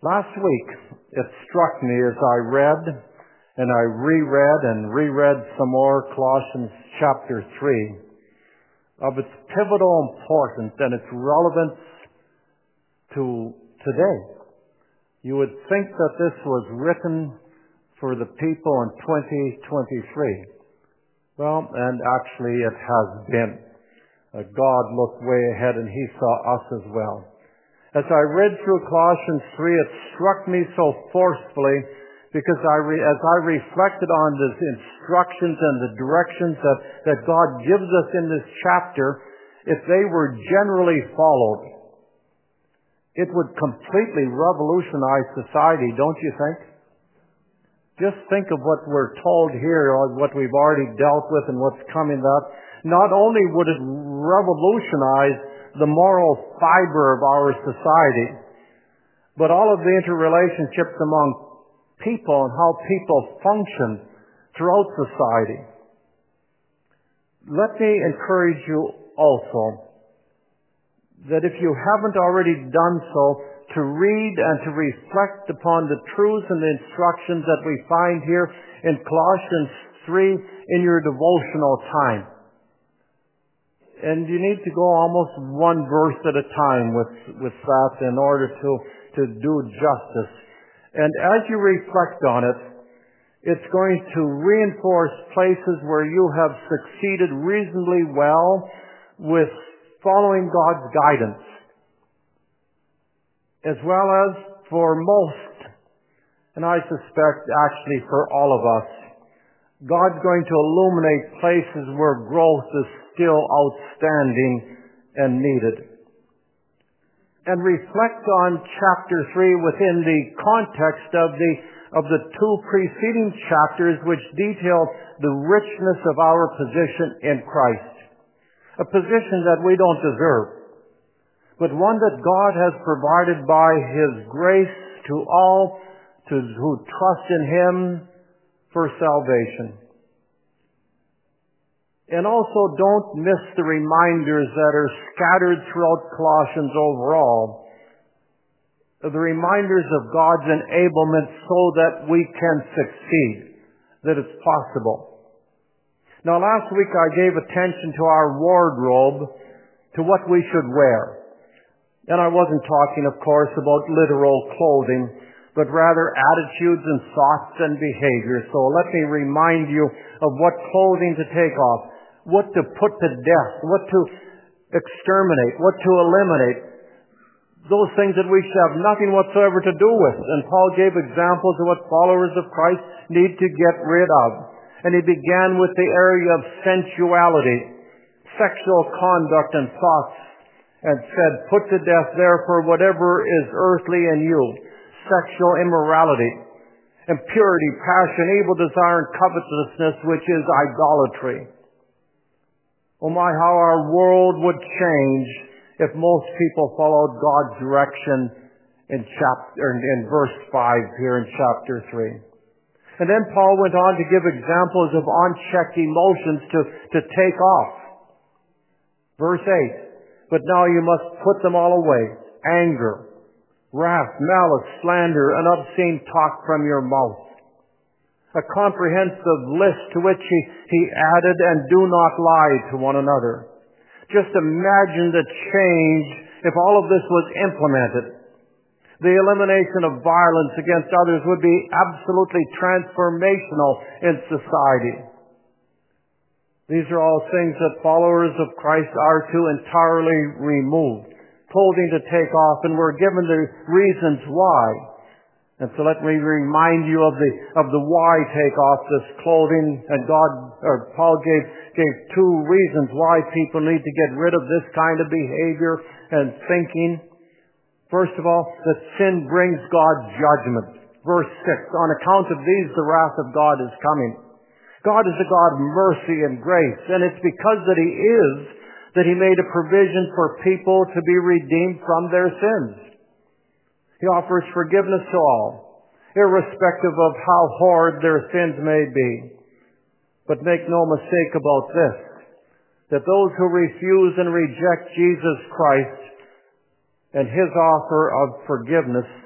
Last week, it struck me as I read and I reread some more Colossians chapter 3 of its pivotal importance and its relevance to today. You would think that this was written for the people in 2023. Well, and actually it has been. God looked way ahead and He saw us as well. As I read through Colossians 3, it struck me so forcefully because as I reflected on the instructions and the directions that God gives us in this chapter, if they were generally followed, it would completely revolutionize society, don't you think? Just think of what we're told here, or what we've already dealt with and what's coming up. Not only would it revolutionize the moral fiber of our society, but all of the interrelationships among people and how people function throughout society. Let me encourage you also that if you haven't already done so, to read and to reflect upon the truths and the instructions that we find here in Colossians 3 in your devotional time. And you need to go almost one verse at a time with that in order to do justice. And as you reflect on it, it's going to reinforce places where you have succeeded reasonably well with following God's guidance, as well as for most, and I suspect actually for all of us, God's going to illuminate places where growth is still outstanding and needed. And reflect on chapter 3 within the context of the two preceding chapters which detail the richness of our position in Christ. A position that we don't deserve, but one that God has provided by His grace to all who trust in Him for salvation. And also don't miss the reminders that are scattered throughout Colossians overall. The reminders of God's enablement so that we can succeed, that it's possible. Now last week I gave attention to our wardrobe, to what we should wear. And I wasn't talking, of course, about literal clothing, but rather attitudes and thoughts and behaviors. So let me remind you of what clothing to take off, what to put to death, what to exterminate, what to eliminate. Those things that we should have nothing whatsoever to do with. And Paul gave examples of what followers of Christ need to get rid of. And he began with the area of sensuality, sexual conduct and thoughts, and said, put to death therefore whatever is earthly in you, sexual immorality, impurity, passion, evil desire, and covetousness, which is idolatry. Oh my, how our world would change if most people followed God's direction in verse 5 here in chapter 3. And then Paul went on to give examples of unchecked emotions to take off. Verse 8, but now you must put them all away. Anger, wrath, malice, slander, and obscene talk from your mouth. A comprehensive list to which he added, and do not lie to one another. Just imagine the change if all of this was implemented. The elimination of violence against others would be absolutely transformational in society. These are all things that followers of Christ are to entirely remove, clothing to take off, and we're given the reasons why. And so let me remind you of the why take off this clothing. And Paul gave two reasons why people need to get rid of this kind of behavior and thinking. First of all, that sin brings God's judgment. Verse 6, on account of these the wrath of God is coming. God is a God of mercy and grace, and it's because that He is that He made a provision for people to be redeemed from their sins. He offers forgiveness to all, irrespective of how horrid their sins may be. But make no mistake about this, that those who refuse and reject Jesus Christ and His offer of forgiveness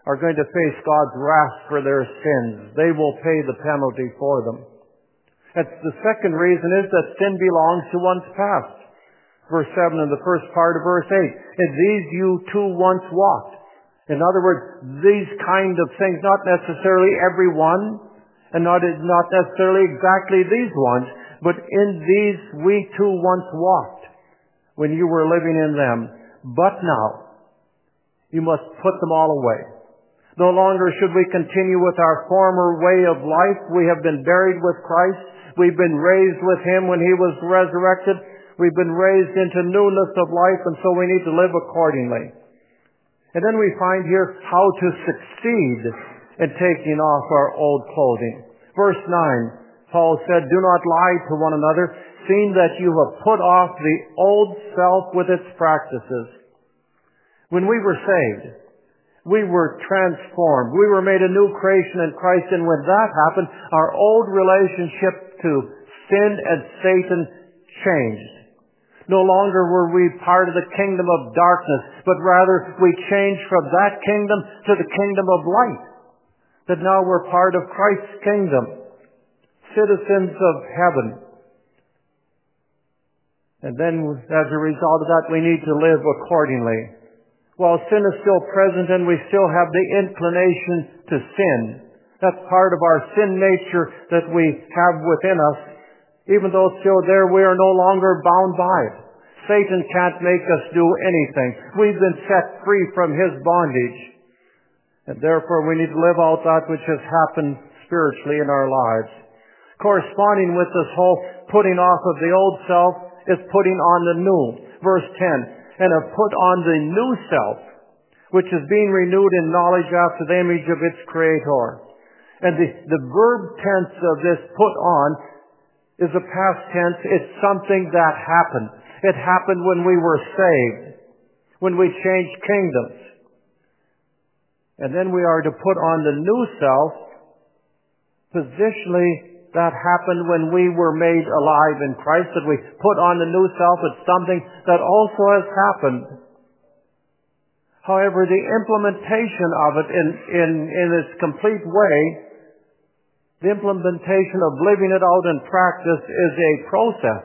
are going to face God's wrath for their sins. They will pay the penalty for them. And the second reason is that sin belongs to one's past. Verse 7 in the first part of verse 8. "In these you too once walked." In other words, these kind of things, not necessarily every one, and not necessarily exactly these ones, but in these we too once walked when you were living in them. But now, you must put them all away. No longer should we continue with our former way of life. We have been buried with Christ. We've been raised with Him when He was resurrected. We've been raised into newness of life, and so we need to live accordingly. And then we find here how to succeed in taking off our old clothing. Verse 9, Paul said, "Do not lie to one another, seeing that you have put off the old self with its practices." When we were saved, we were transformed. We were made a new creation in Christ, and when that happened, our old relationship to sin and Satan changed. No longer were we part of the kingdom of darkness, but rather we changed from that kingdom to the kingdom of light. That now we're part of Christ's kingdom, citizens of heaven. And then as a result of that, we need to live accordingly. While sin is still present and we still have the inclination to sin, that's part of our sin nature that we have within us. Even though it's still there, we are no longer bound by it. Satan can't make us do anything. We've been set free from his bondage. And therefore we need to live out that which has happened spiritually in our lives. Corresponding with this whole putting off of the old self is putting on the new. Verse 10, "And have put on the new self, which is being renewed in knowledge after the image of its Creator." And the verb tense of this "put on" is a past tense. It's something that happened. It happened when we were saved, when we changed kingdoms. And then we are to put on the new self. Positionally, that happened when we were made alive in Christ, that we put on the new self. It's something that also has happened. However, the implementation of it in its complete way, the implementation of living it out in practice is a process.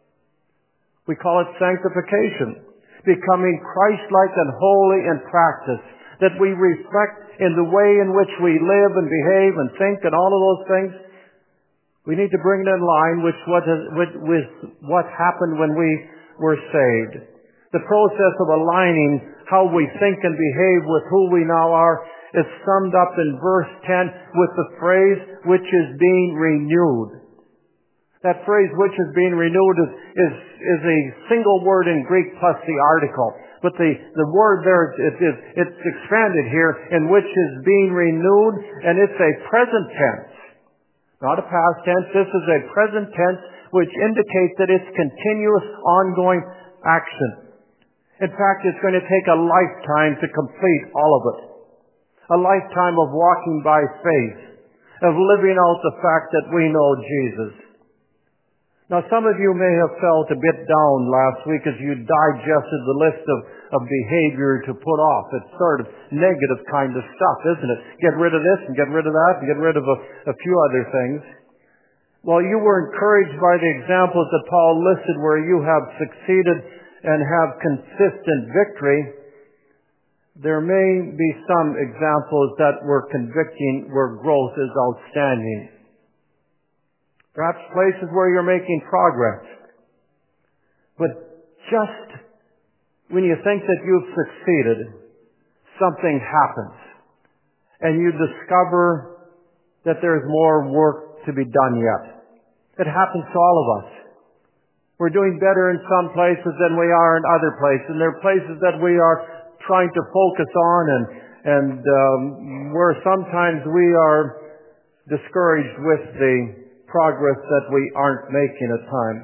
We call it sanctification, becoming Christ-like and holy in practice, that we reflect in the way in which we live and behave and think and all of those things. We need to bring it in line with what happened when we were saved. The process of aligning how we think and behave with who we now are is summed up in verse 10 with the phrase, "which is being renewed." That phrase, "which is being renewed," is a single word in Greek plus the article. But the word there, it's expanded here, in "which is being renewed," and it's a present tense. Not a past tense. This is a present tense which indicates that it's continuous, ongoing action. In fact, it's going to take a lifetime to complete all of it. A lifetime of walking by faith, of living out the fact that we know Jesus. Now, some of you may have felt a bit down last week as you digested the list of behavior to put off. It's sort of negative kind of stuff, isn't it? Get rid of this and get rid of that and get rid of a few other things. Well, you were encouraged by the examples that Paul listed where you have succeeded and have consistent victory. There may be some examples that were convicting where growth is outstanding. Perhaps places where you're making progress. But just when you think that you've succeeded, something happens. And you discover that there's more work to be done yet. It happens to all of us. We're doing better in some places than we are in other places. And there are places that we are trying to focus on and where sometimes we are discouraged with the progress that we aren't making at times.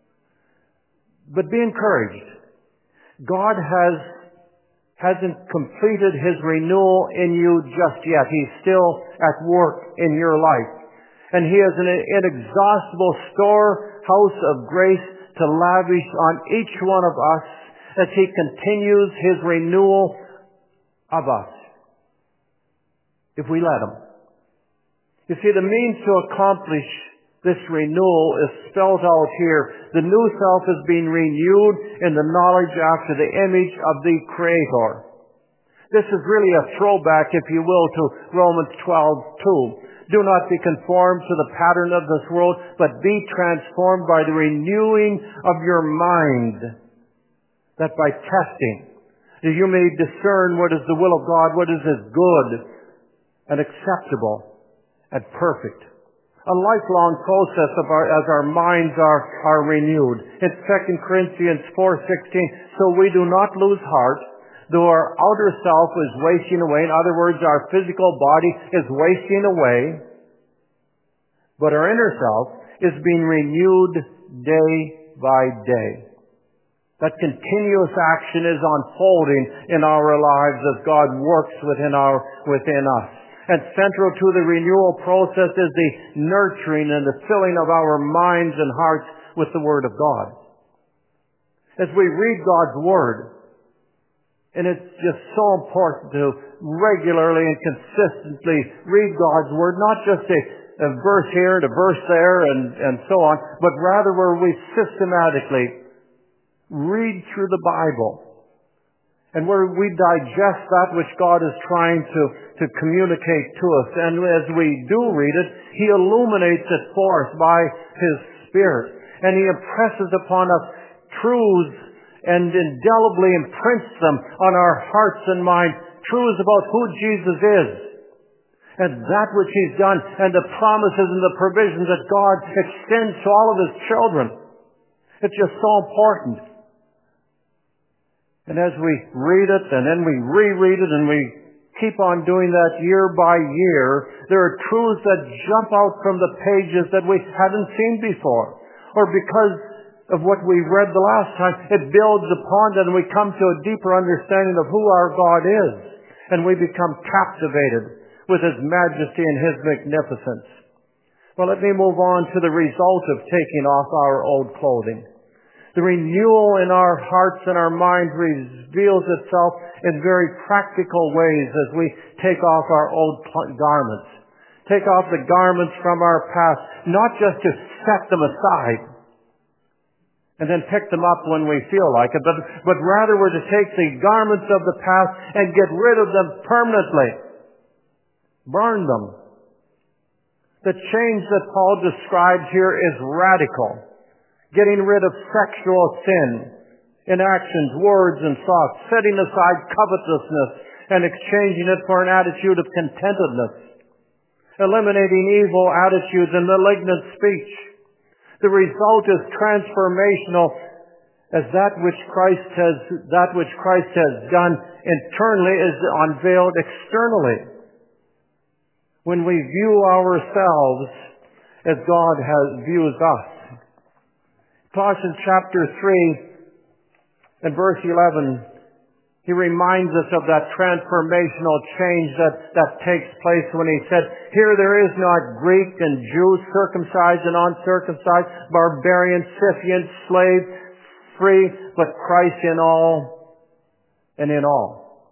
But be encouraged. God hasn't completed His renewal in you just yet. He's still at work in your life. And He has an inexhaustible storehouse of grace to lavish on each one of us as He continues His renewal of us. if we let Him. You see, the means to accomplish this renewal is spelled out here. The new self is being renewed in the knowledge after the image of the Creator. This is really a throwback, if you will, to Romans 12:2. Do not be conformed to the pattern of this world, but be transformed by the renewing of your mind. That by testing, that you may discern what is the will of God, what is good and acceptable and perfect. A lifelong process as our minds are renewed. In 2 Corinthians 4:16, so we do not lose heart, though our outer self is wasting away. In other words, our physical body is wasting away, but our inner self is being renewed day by day. That continuous action is unfolding in our lives as God works within us. And central to the renewal process is the nurturing and the filling of our minds and hearts with the Word of God. As we read God's Word, and it's just so important to regularly and consistently read God's Word, not just a verse here and a verse there and so on, but rather where we systematically read through the Bible and where we digest that which God is trying to communicate to us. And as we do read it, He illuminates it for us by His Spirit. And He impresses upon us truths and indelibly imprints them on our hearts and minds, truths about who Jesus is and that which He's done and the promises and the provisions that God extends to all of His children. It's just so important. And as we read it and then we reread it and we keep on doing that year by year, there are truths that jump out from the pages that we hadn't seen before. Or because of what we read the last time, it builds upon that and we come to a deeper understanding of who our God is. And we become captivated with His majesty and His magnificence. Well, let me move on to the result of taking off our old clothing. The renewal in our hearts and our minds reveals itself in very practical ways as we take off our old garments. Take off the garments from our past, not just to set them aside and then pick them up when we feel like it, but rather we're to take the garments of the past and get rid of them permanently. Burn them. The change that Paul describes here is radical. Getting rid of sexual sin in actions, words, and thoughts, setting aside covetousness and exchanging it for an attitude of contentedness, eliminating evil attitudes and malignant speech. The result is transformational as that which Christ has done internally is unveiled externally. When we view ourselves as God views us. Colossians chapter 3 and verse 11, he reminds us of that transformational change that takes place when he said, here there is not Greek and Jew, circumcised and uncircumcised, barbarian, Scythian, slave, free, but Christ in all and in all.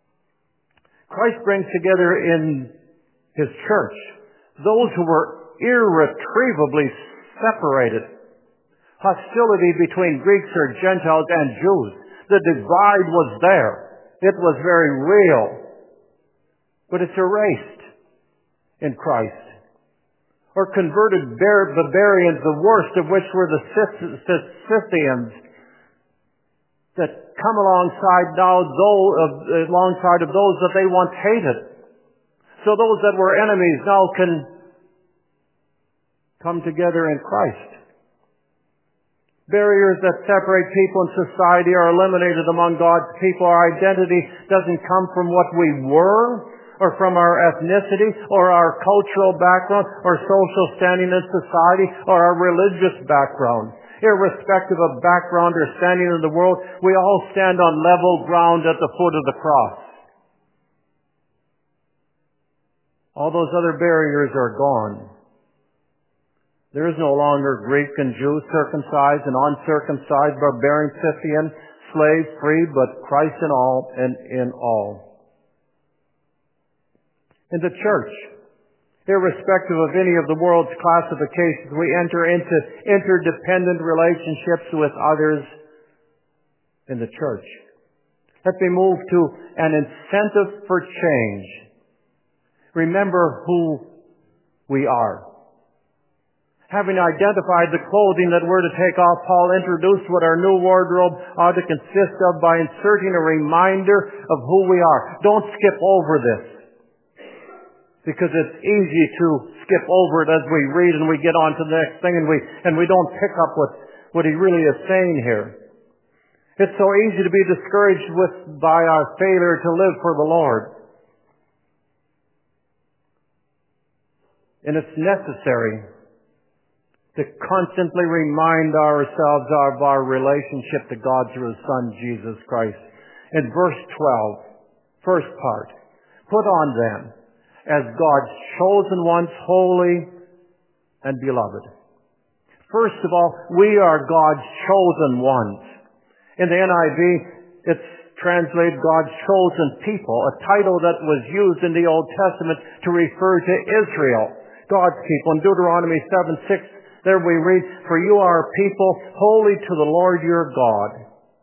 Christ brings together in His church those who were irretrievably separated. Hostility between Greeks or Gentiles and Jews. The divide was there. It was very real. But it's erased in Christ. Or converted barbarians, the worst of which were the Scythians, that come alongside of those that they once hated. So those that were enemies now can come together in Christ. Barriers that separate people in society are eliminated among God's people. Our identity doesn't come from what we were, or from our ethnicity, or our cultural background, or social standing in society, or our religious background. Irrespective of background or standing in the world, we all stand on level ground at the foot of the cross. All those other barriers are gone. There is no longer Greek and Jew, circumcised and uncircumcised, barbarian, Scythian, slave, free, but Christ in all and in all. In the church, irrespective of any of the world's classifications, we enter into interdependent relationships with others in the church. Let me move to an incentive for change. Remember who we are. Having identified the clothing that we're to take off, Paul introduced what our new wardrobe ought to consist of by inserting a reminder of who we are. Don't skip over this, because it's easy to skip over it as we read and we get on to the next thing and we don't pick up what he really is saying here. It's so easy to be discouraged by our failure to live for the Lord. And it's necessary to constantly remind ourselves of our relationship to God through His Son, Jesus Christ. In verse 12, first part, put on them as God's chosen ones, holy and beloved. First of all, we are God's chosen ones. In the NIV, it's translated God's chosen people, a title that was used in the Old Testament to refer to Israel, God's people. In Deuteronomy 7:6, there we read, "For you are a people holy to the Lord your God."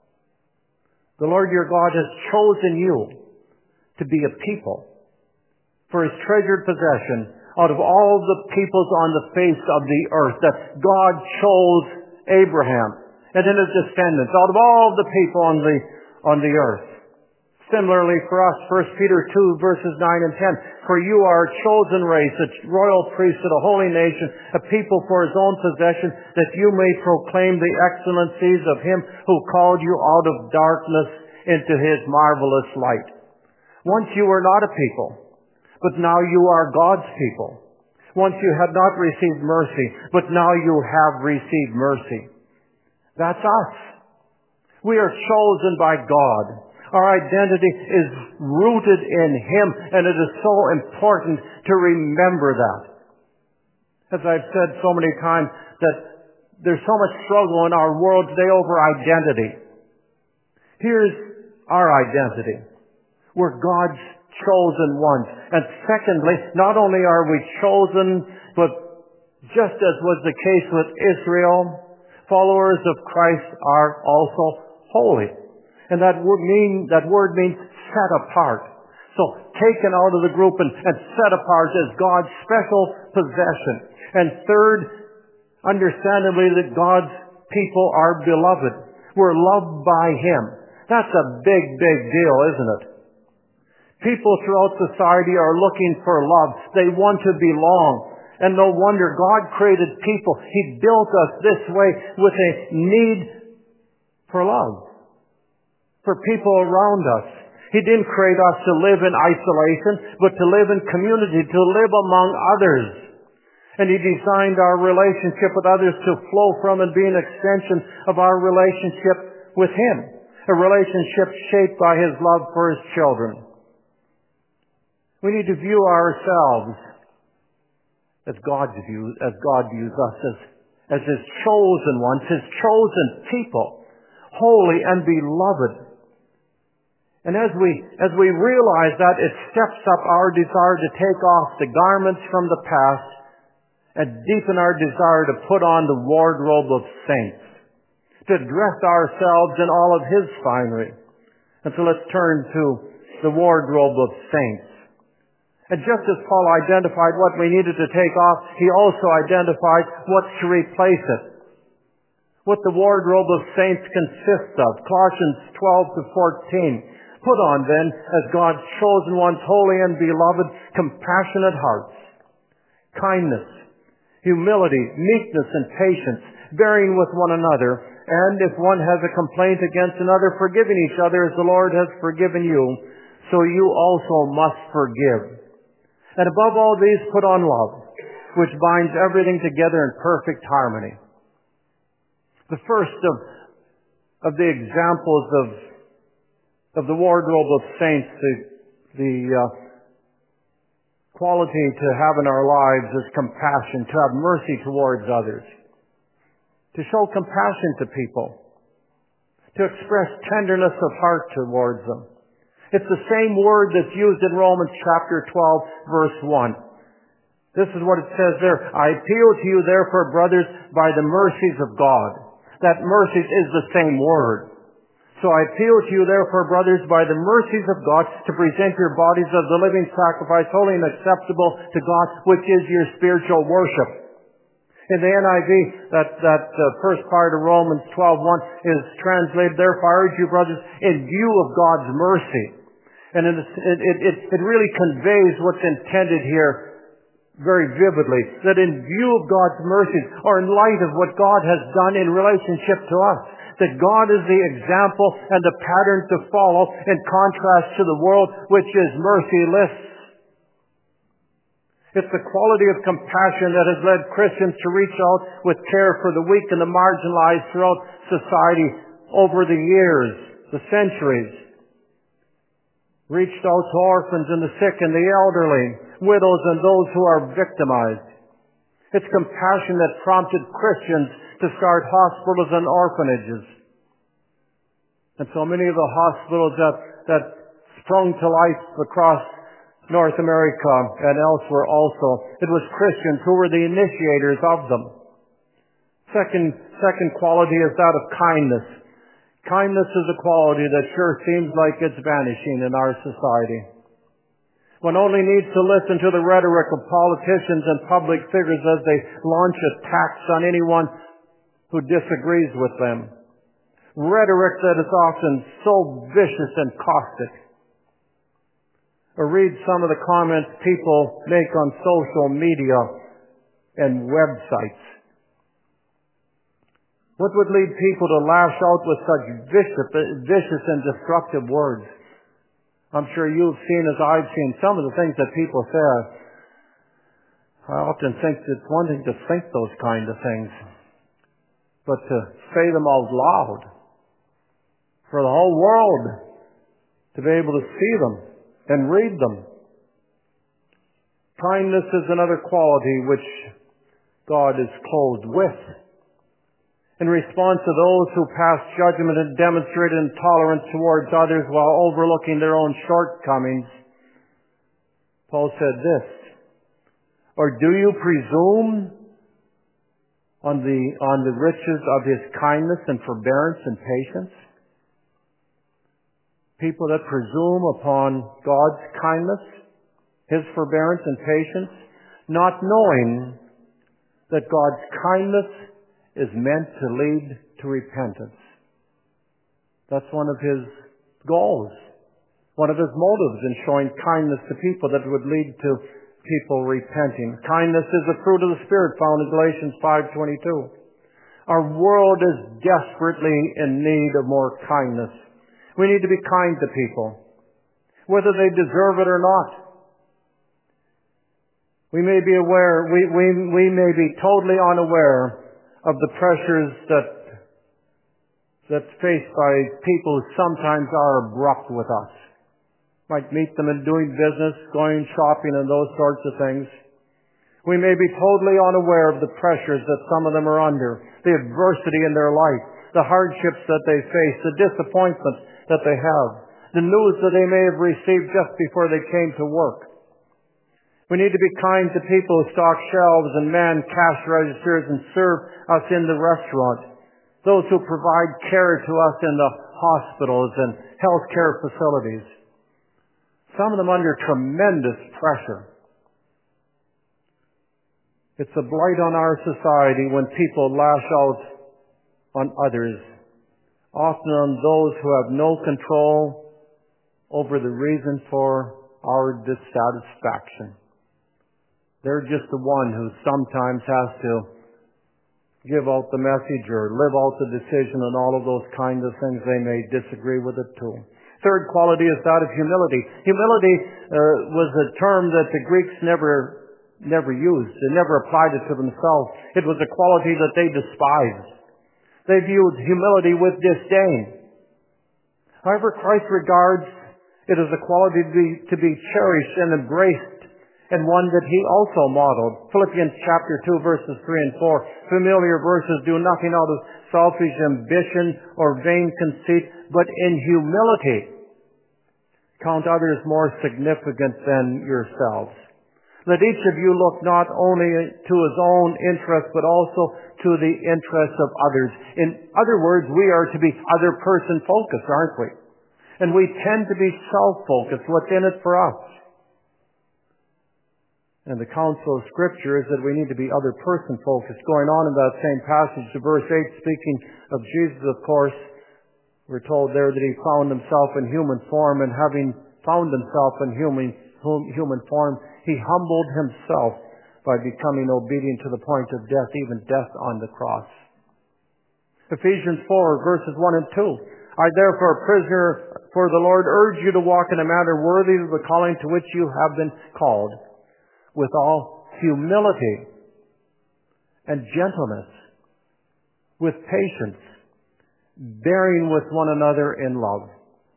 The Lord your God has chosen you to be a people for His treasured possession out of all the peoples on the face of the earth. That God chose Abraham and then his descendants out of all the people on the earth. Similarly for us, 1 Peter 2 verses 9 and 10. "For you are a chosen race, a royal priesthood, a holy nation, a people for His own possession, that you may proclaim the excellencies of Him who called you out of darkness into His marvelous light." Once you were not a people, but now you are God's people. Once you had not received mercy, but now you have received mercy. That's us. We are chosen by God. Our identity is rooted in Him, and it is so important to remember that. As I've said so many times, that there's so much struggle in our world today over identity. Here's our identity. We're God's chosen ones. And secondly, not only are we chosen, but just as was the case with Israel, followers of Christ are also holy. And that word means set apart. So taken out of the group and set apart as God's special possession. And third, understandably, that God's people are beloved. We're loved by Him. That's a big, big deal, isn't it? People throughout society are looking for love. They want to belong. And no wonder God created people. He built us this way with a need for love, for people around us. He didn't create us to live in isolation, but to live in community, to live among others. And He designed our relationship with others to flow from and be an extension of our relationship with Him. A relationship shaped by His love for His children. We need to view ourselves as God views us, as His chosen ones, His chosen people, holy and beloved. And as we realize that, it steps up our desire to take off the garments from the past and deepen our desire to put on the wardrobe of saints, to dress ourselves in all of His finery. And so let's turn to the wardrobe of saints. And just as Paul identified what we needed to take off, he also identified what to replace it. What the wardrobe of saints consists of. Colossians 12-14. Put on then, as God's chosen ones, holy and beloved, compassionate hearts, kindness, humility, meekness, and patience, bearing with one another, and if one has a complaint against another, forgiving each other as the Lord has forgiven you, so you also must forgive. And above all these, put on love, which binds everything together in perfect harmony. The first of the examples of the wardrobe of saints, the quality to have in our lives is compassion, to have mercy towards others, to show compassion to people, to express tenderness of heart towards them. It's the same word that's used in Romans chapter 12, verse 1. This is what it says there. I appeal to you, therefore, brothers, by the mercies of God. That mercies is the same word. So I appeal to you, therefore, brothers, by the mercies of God, to present your bodies as a living sacrifice, holy and acceptable to God, which is your spiritual worship. In the NIV, that first part of Romans 12:1 is translated, therefore I urge you, brothers, in view of God's mercy. And it really conveys what's intended here very vividly, that in view of God's mercies, or in light of what God has done in relationship to us, that God is the example and the pattern to follow in contrast to the world, which is merciless. It's the quality of compassion that has led Christians to reach out with care for the weak and the marginalized throughout society over the years, the centuries. Reached out to orphans and the sick and the elderly, widows and those who are victimized. It's compassion that prompted Christians to start hospitals and orphanages. And so many of the hospitals that sprung to life across North America and elsewhere also, it was Christians who were the initiators of them. Second quality is that of kindness. Kindness is a quality that sure seems like it's vanishing in our society. One only needs to listen to the rhetoric of politicians and public figures as they launch attacks on anyone who disagrees with them. Rhetoric that is often so vicious and caustic. Or read some of the comments people make on social media and websites. What would lead people to lash out with such vicious and destructive words? I'm sure you've seen, as I've seen, some of the things that people say. I often think it's one thing to think those kind of things, but to say them out loud for the whole world to be able to see them and read them. Kindness is another quality which God is clothed with. In response to those who pass judgment and demonstrate intolerance towards others while overlooking their own shortcomings, Paul said this, or do you presume on the riches of his kindness and forbearance and patience? People that presume upon God's kindness, his forbearance and patience, not knowing that God's kindness is meant to lead to repentance. That's one of his goals, one of his motives in showing kindness to people, that would lead to people repenting. Kindness is a fruit of the Spirit found in Galatians 5:22. Our world is desperately in need of more kindness. We need to be kind to people, whether they deserve it or not. We may be aware, we may be totally unaware of the pressures that's faced by people who sometimes are abrupt with us. Might meet them in doing business, going shopping and those sorts of things. We may be totally unaware of the pressures that some of them are under, the adversity in their life, the hardships that they face, the disappointments that they have, the news that they may have received just before they came to work. We need to be kind to people who stock shelves and man cash registers and serve us in the restaurant. Those who provide care to us in the hospitals and healthcare facilities. Some of them under tremendous pressure. It's a blight on our society when people lash out on others, often on those who have no control over the reason for our dissatisfaction. They're just the one who sometimes has to give out the message or live out the decision and all of those kinds of things. They may disagree with it too. Third quality is that of humility. Humility was a term that the Greeks never used. They never applied it to themselves. It was a quality that they despised. They viewed humility with disdain. However, Christ regards it as a quality to be cherished and embraced, and one that he also modeled. Philippians chapter 2 verses 3 and 4. Familiar verses. Do nothing out of selfish ambition or vain conceit, but in humility count others more significant than yourselves. Let each of you look not only to his own interest, but also to the interests of others. In other words, we are to be other person focused, aren't we? And we tend to be self-focused. What's in it for us? And the counsel of Scripture is that we need to be other person focused. Going on in that same passage to verse 8, speaking of Jesus, of course, we're told there that he found himself in human form, and having found himself in human form, he humbled himself by becoming obedient to the point of death, even death on the cross. Ephesians 4, verses 1 and 2. I therefore, a prisoner for the Lord, urge you to walk in a manner worthy of the calling to which you have been called, with all humility and gentleness, with patience, bearing with one another in love.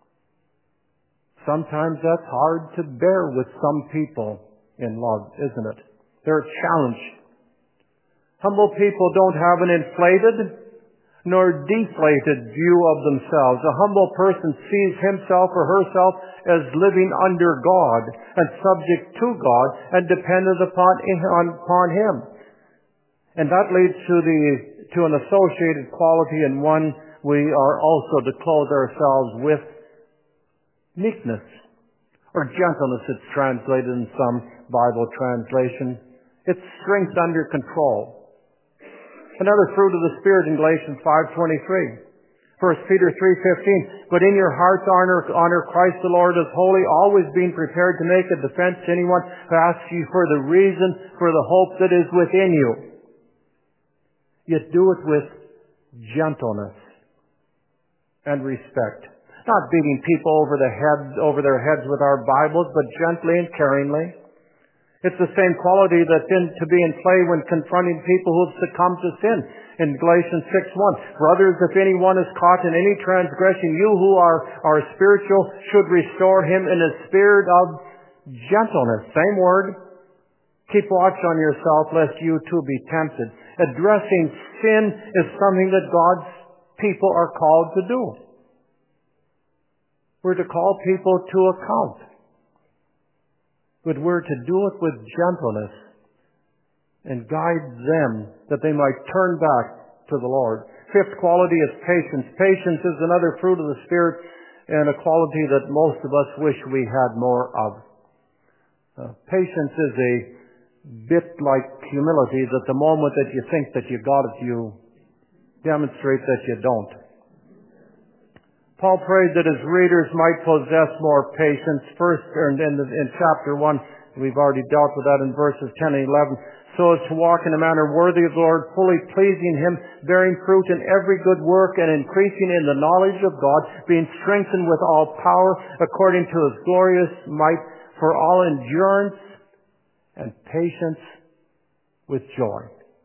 Sometimes that's hard to bear with some people in love, isn't it? They're a challenge. Humble people don't have an inflated nor deflated view of themselves. A humble person sees himself or herself as living under God and subject to God and dependent upon Him. And that leads to an associated quality, and one we are also to clothe ourselves with: meekness, or gentleness, it's translated in some Bible translation. It's strength under control. Another fruit of the Spirit in Galatians 5:23. 1 Peter 3:15. But in your hearts honor Christ the Lord as holy, always being prepared to make a defense to anyone who asks you for the reason for the hope that is within you. Yet do it with gentleness and respect. Not beating people over their heads with our Bibles, but gently and caringly. It's the same quality that's to be in play when confronting people who have succumbed to sin. In Galatians 6:1, brothers, if anyone is caught in any transgression, you who are spiritual should restore him in a spirit of gentleness. Same word. Keep watch on yourself lest you too be tempted. Addressing sin is something that God's people are called to do. We're to call people to account. But we're to do it with gentleness and guide them that they might turn back to the Lord. Fifth quality is patience. Patience is another fruit of the Spirit and a quality that most of us wish we had more of. Patience is a bit like humility, that the moment that you think that you got it, you demonstrate that you don't. Paul prayed that his readers might possess more patience. First, in chapter 1, we've already dealt with that in verses 10 and 11. So as to walk in a manner worthy of the Lord, fully pleasing Him, bearing fruit in every good work, and increasing in the knowledge of God, being strengthened with all power according to His glorious might, for all endurance and patience with joy.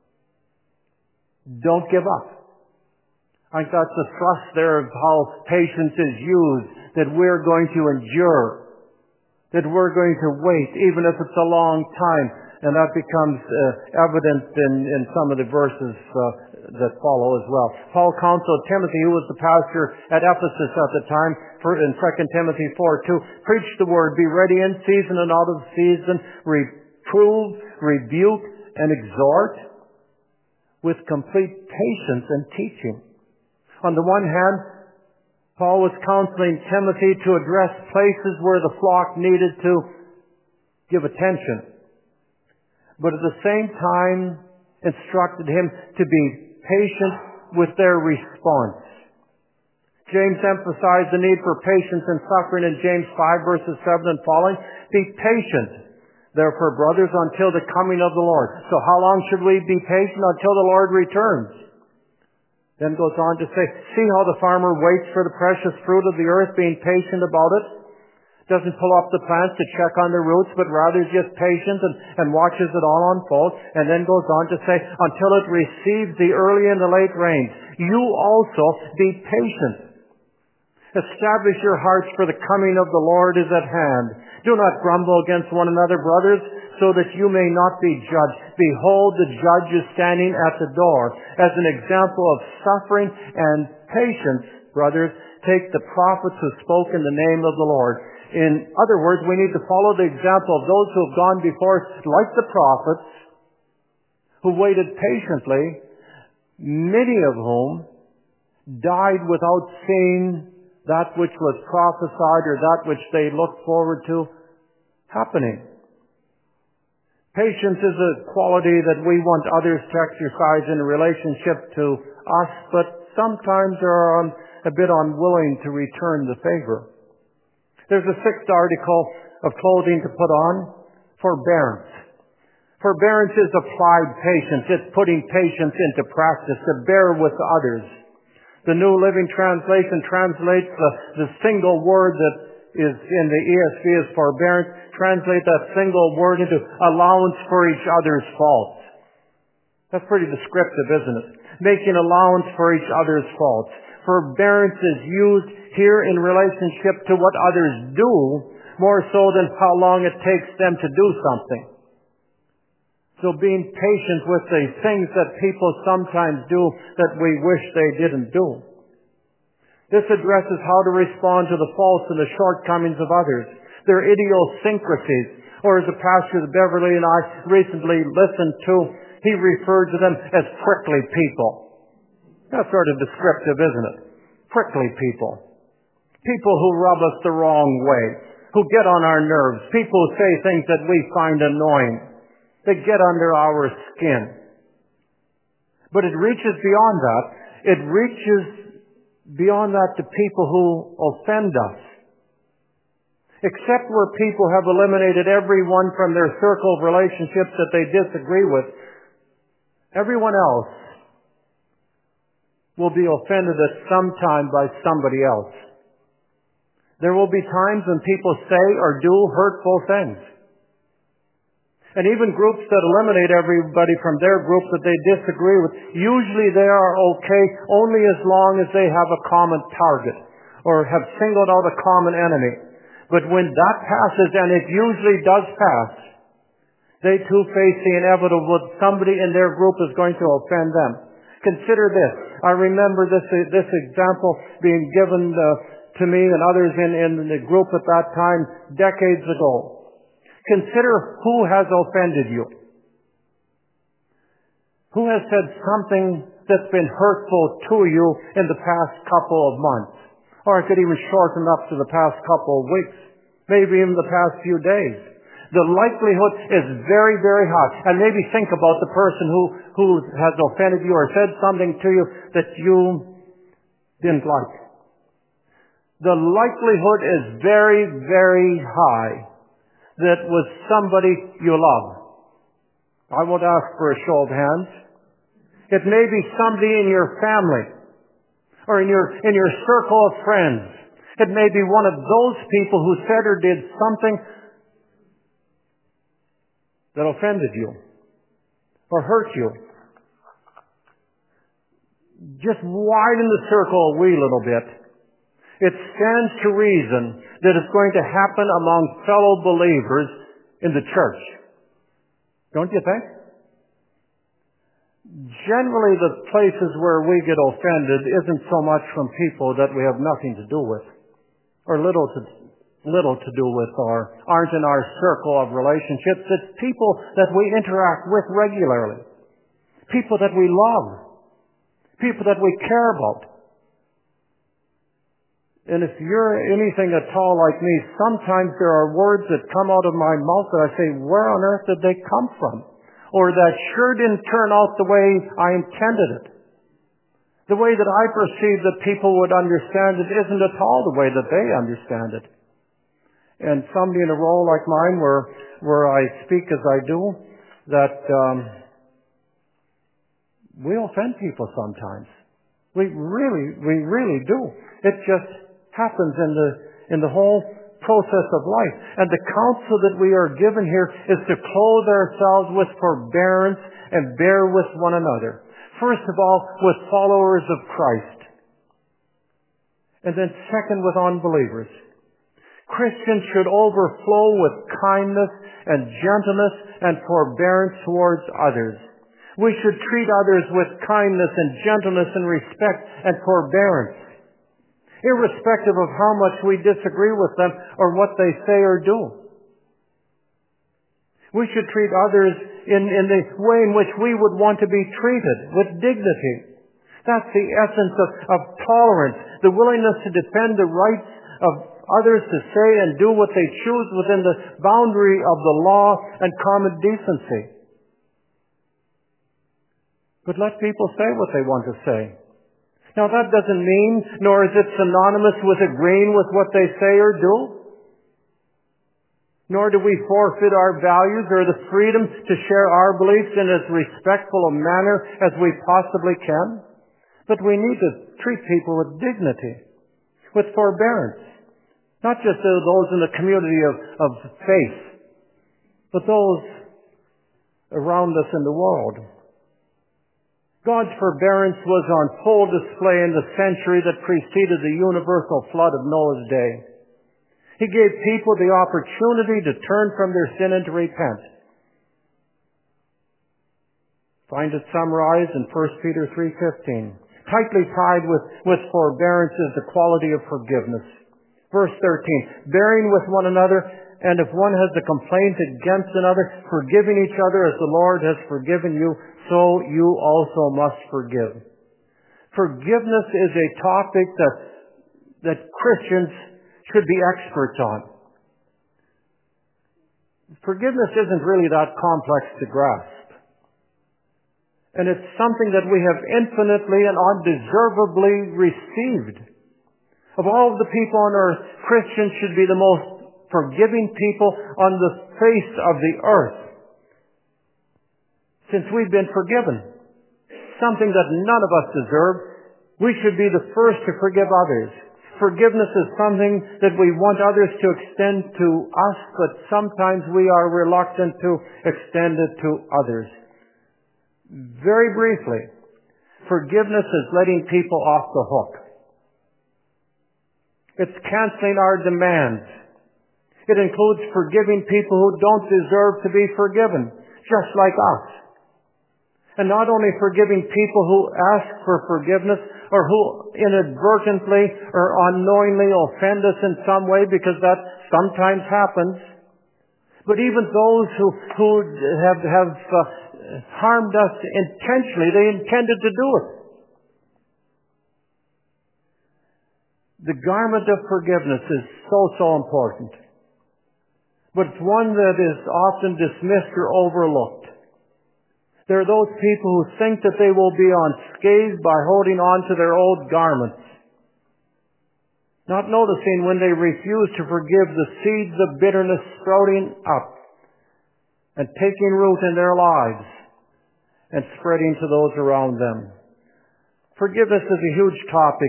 Don't give up. I think that's the thrust there of how patience is used, that we're going to endure, that we're going to wait, even if it's a long time. And that becomes evident in some of the verses that follow as well. Paul counseled Timothy, who was the pastor at Ephesus at the time, in 2 Timothy 4:2, preach the word, be ready in season and out of season, reprove, rebuke, and exhort with complete patience and teaching. On the one hand, Paul was counseling Timothy to address places where the flock needed to give attention, but at the same time instructed him to be patient with their response. James emphasized the need for patience and suffering in James 5 verses 7 and following. Be patient, therefore, brothers, until the coming of the Lord. So how long should we be patient? Until the Lord returns. Then goes on to say, see how the farmer waits for the precious fruit of the earth, being patient about it. Doesn't pull up the plants to check on the roots, but rather is just patient and watches it all unfold. And then goes on to say, until it receives the early and the late rains. You also be patient. Establish your hearts, for the coming of the Lord is at hand. Do not grumble against one another, brothers, so that you may not be judged. Behold, the judge is standing at the door. As an example of suffering and patience, brothers, take the prophets who spoke in the name of the Lord. In other words, we need to follow the example of those who have gone before us, like the prophets, who waited patiently, many of whom died without seeing that which was prophesied or that which they looked forward to happening. Patience is a quality that we want others to exercise in relationship to us, but sometimes are a bit unwilling to return the favor. There's a sixth article of clothing to put on: forbearance. Forbearance is applied patience. It's putting patience into practice, to bear with others. The New Living Translation translates the single word that is in the ESV as forbearance, translate that single word into allowance for each other's faults. That's pretty descriptive, isn't it? Making allowance for each other's faults. Forbearance is used here in relationship to what others do, more so than how long it takes them to do something. So being patient with the things that people sometimes do that we wish they didn't do. This addresses how to respond to the faults and the shortcomings of others, their idiosyncrasies, or as a pastor that Beverly and I recently listened to, he referred to them as prickly people. That's sort of descriptive, isn't it? Prickly people. People who rub us the wrong way, who get on our nerves, people who say things that we find annoying. They get under our skin. But it reaches beyond that. It reaches beyond that to people who offend us. Except where people have eliminated everyone from their circle of relationships that they disagree with, everyone else will be offended at some time by somebody else. There will be times when people say or do hurtful things. And even groups that eliminate everybody from their group that they disagree with, usually they are okay only as long as they have a common target or have singled out a common enemy. But when that passes, and it usually does pass, they too face the inevitable that somebody in their group is going to offend them. Consider this. I remember this example being given to me and others in the group at that time decades ago. Consider who has offended you. Who has said something that's been hurtful to you in the past couple of months? Or I could even shorten up to the past couple of weeks, maybe even the past few days. The likelihood is very, very high. And maybe think about the person who has offended you or said something to you that you didn't like. The likelihood is very, very high that was somebody you love. I won't ask for a show of hands. It may be somebody in your family or in your circle of friends. It may be one of those people who said or did something that offended you or hurt you. Just widen the circle a wee little bit. It stands to reason that it's going to happen among fellow believers in the church. Don't you think? Generally, the places where we get offended isn't so much from people that we have nothing to do with, or little to do with, or aren't in our circle of relationships. It's people that we interact with regularly, people that we love, people that we care about. And if you're anything at all like me, sometimes there are words that come out of my mouth that I say, where on earth did they come from? Or that sure didn't turn out the way I intended it. The way that I perceive that people would understand it isn't at all the way that they understand it. And somebody in a role like mine where I speak as I do, that we offend people sometimes. We really do. It just happens in the whole process of life. And the counsel that we are given here is to clothe ourselves with forbearance and bear with one another. First of all, with followers of Christ. And then second, with unbelievers. Christians should overflow with kindness and gentleness and forbearance towards others. We should treat others with kindness and gentleness and respect and forbearance. irrespective of how much we disagree with them or what they say or do. We should treat others in the way in which we would want to be treated, with dignity. That's the essence of tolerance, the willingness to defend the rights of others to say and do what they choose within the boundary of the law and common decency. But let people say what they want to say. Now that doesn't mean, nor is it synonymous with agreeing with what they say or do. Nor do we forfeit our values or the freedom to share our beliefs in as respectful a manner as we possibly can. But we need to treat people with dignity, with forbearance. Not just those in the community of faith, but those around us in the world. God's forbearance was on full display in the century that preceded the universal flood of Noah's day. He gave people the opportunity to turn from their sin and to repent. Find it summarized in 1 Peter 3:15. Tightly tied with forbearance is the quality of forgiveness. Verse 13, bearing with one another, and if one has a complaint against another, forgiving each other as the Lord has forgiven you, so you also must forgive. Forgiveness is a topic that Christians should be experts on. Forgiveness isn't really that complex to grasp. And it's something that we have infinitely and undeservedly received. Of all the people on earth, Christians should be the most forgiving people on the face of the earth. Since we've been forgiven, something that none of us deserve, we should be the first to forgive others. Forgiveness is something that we want others to extend to us, but sometimes we are reluctant to extend it to others. Very briefly, forgiveness is letting people off the hook. It's canceling our demands. It includes forgiving people who don't deserve to be forgiven, just like us. And not only forgiving people who ask for forgiveness or who inadvertently or unknowingly offend us in some way, because that sometimes happens, but even those who have harmed us intentionally. They intended to do it. The garment of forgiveness is so important. But it's one that is often dismissed or overlooked. There are those people who think that they will be unscathed by holding on to their old garments, not noticing when they refuse to forgive the seeds of bitterness sprouting up and taking root in their lives and spreading to those around them. Forgiveness is a huge topic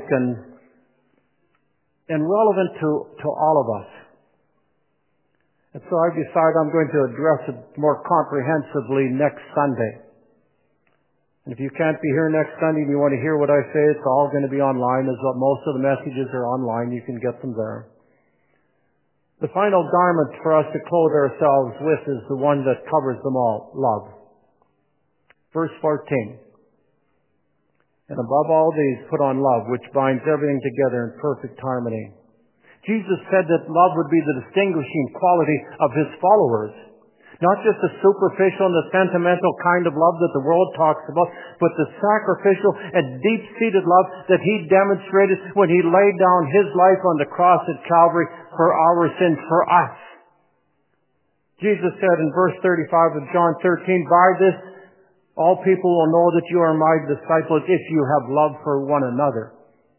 and relevant to all of us. And so I've decided I'm going to address it more comprehensively next Sunday. And if you can't be here next Sunday and you want to hear what I say, it's all going to be online, as most of the messages are online. You can get them there. The final garment for us to clothe ourselves with is the one that covers them all, love. Verse 14. And above all these, put on love, which binds everything together in perfect harmony. Jesus said that love would be the distinguishing quality of His followers. Not just the superficial and the sentimental kind of love that the world talks about, but the sacrificial and deep-seated love that He demonstrated when He laid down His life on the cross at Calvary for our sins, for us. Jesus said in verse 35 of John 13, by this all people will know that you are my disciples if you have love for one another.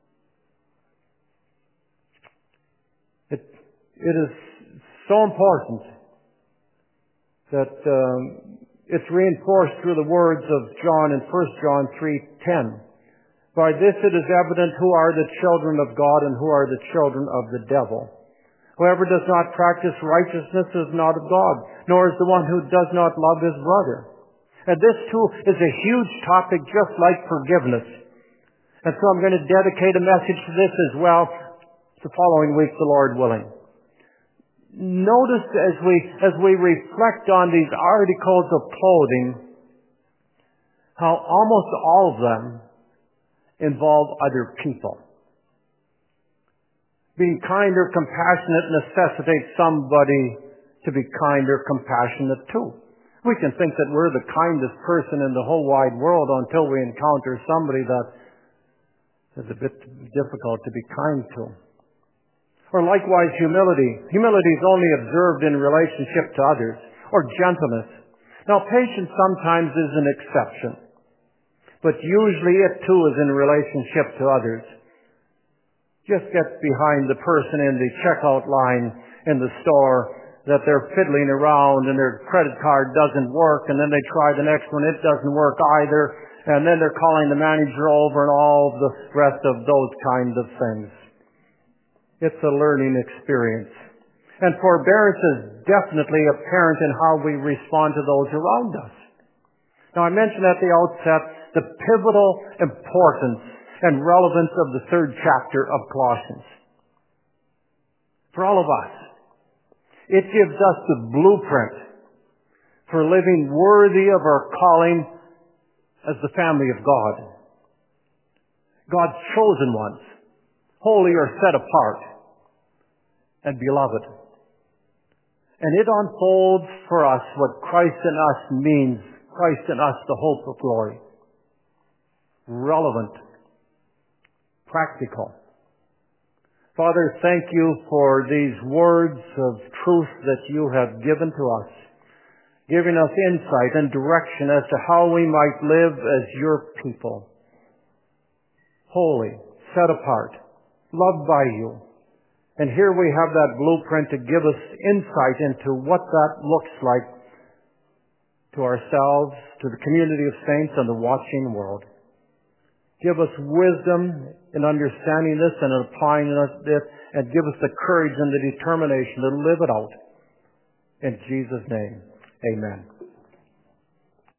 It is so important that it's reinforced through the words of John in 1 John 3:10. By this it is evident who are the children of God and who are the children of the devil. Whoever does not practice righteousness is not of God, nor is the one who does not love his brother. And this too is a huge topic, just like forgiveness. And so I'm going to dedicate a message to this as well the following week, the Lord willing. Notice as we reflect on these articles of clothing, how almost all of them involve other people. Being kind or compassionate necessitates somebody to be kind or compassionate too. We can think that we're the kindest person in the whole wide world until we encounter somebody that is a bit difficult to be kind to. Or likewise, humility. Humility is only observed in relationship to others. Or gentleness. Now, patience sometimes is an exception, but usually it too is in relationship to others. Just get behind the person in the checkout line in the store that they're fiddling around and their credit card doesn't work, and then they try the next one, it doesn't work either, and then they're calling the manager over and all the rest of those kinds of things. It's a learning experience. And forbearance is definitely apparent in how we respond to those around us. Now, I mentioned at the outset the pivotal importance and relevance of the 3rd chapter of Colossians. For all of us, it gives us the blueprint for living worthy of our calling as the family of God. God's chosen ones, holy or set apart, and beloved. And it unfolds for us what Christ in us means. Christ in us, the hope of glory. Relevant. Practical. Father, thank you for these words of truth that you have given to us, giving us insight and direction as to how we might live as your people. Holy, set apart, loved by you. And here we have that blueprint to give us insight into what that looks like to ourselves, to the community of saints, and the watching world. Give us wisdom in understanding this and in applying it, and give us the courage and the determination to live it out. In Jesus' name, amen.